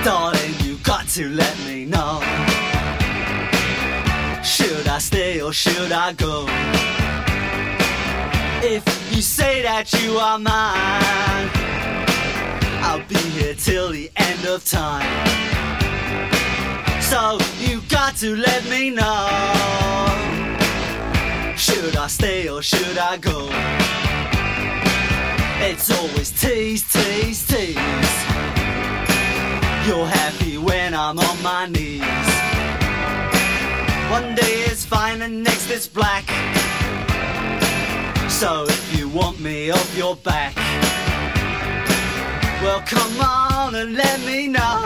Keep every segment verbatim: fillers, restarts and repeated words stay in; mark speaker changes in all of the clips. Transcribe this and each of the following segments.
Speaker 1: Darling, you got to let me know. Should I stay or should I go? If you say that you are mine, I'll be here till the end of time. So you got to let me know. Should I stay or should I go? It's always tease, tease, tease. You're happy when I'm on my knees. One day it's fine and next it's black. So if you want me off your back, well come on and let me know.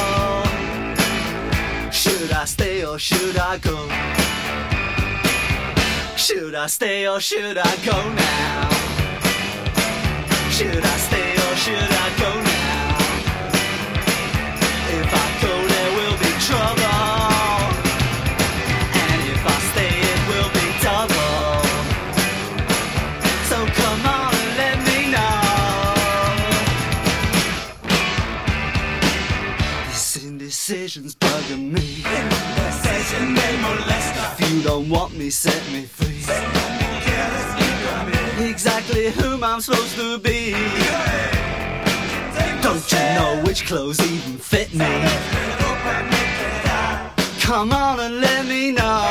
Speaker 1: Should I stay or should I go? Should I stay or should I go now? Should I stay or should I go now? If I go there will be trouble, and if I stay it will be double. So come on and let me know. This indecision's bugging me.
Speaker 2: Indecision may molest us.
Speaker 1: If you don't want me, set me free. Exactly whom I'm supposed to be. Don't you know which clothes even fit me? Come on and let me know.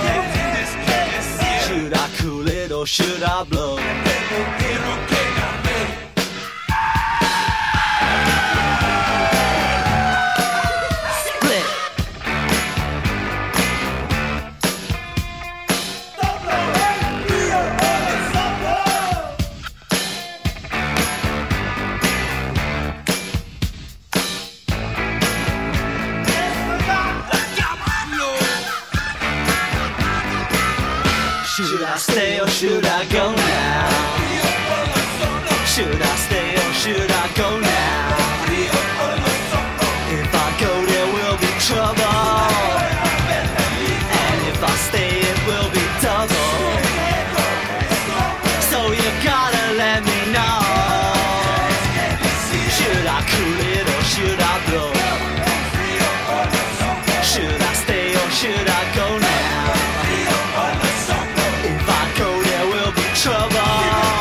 Speaker 1: Should I cool it or should I blow? Split. Should I stay or should I go now? Should I stay or should I go now? If I go there will be trouble, and if I stay it will be double. So you gotta let me know. Should I cool it or should I blow? Should I stay or should I go now? Trouble,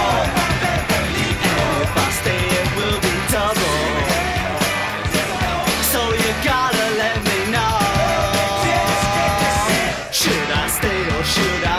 Speaker 1: and if I stay it will be double. So you gotta let me know. Should I stay or should I